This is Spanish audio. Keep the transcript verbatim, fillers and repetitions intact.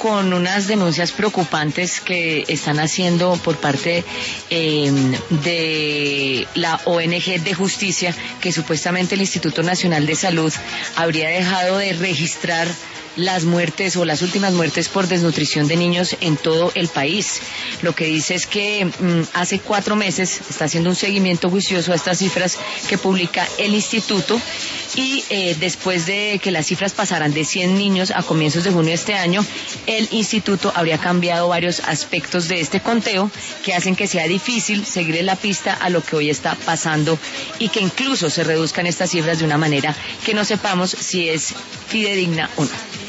con unas denuncias preocupantes que están haciendo por parte eh, de la O N G de Justicia, que supuestamente el Instituto Nacional de Salud habría dejado de registrar las muertes o las últimas muertes por desnutrición de niños en todo el país. Lo que dice es que mmm, hace cuatro meses está haciendo un seguimiento juicioso a estas cifras que publica el instituto y eh, después de que las cifras pasaran de cien niños a comienzos de junio de este año, el instituto habría cambiado varios aspectos de este conteo que hacen que sea difícil seguir la pista a lo que hoy está pasando y que incluso se reduzcan estas cifras de una manera que no sepamos si es fidedigna o no.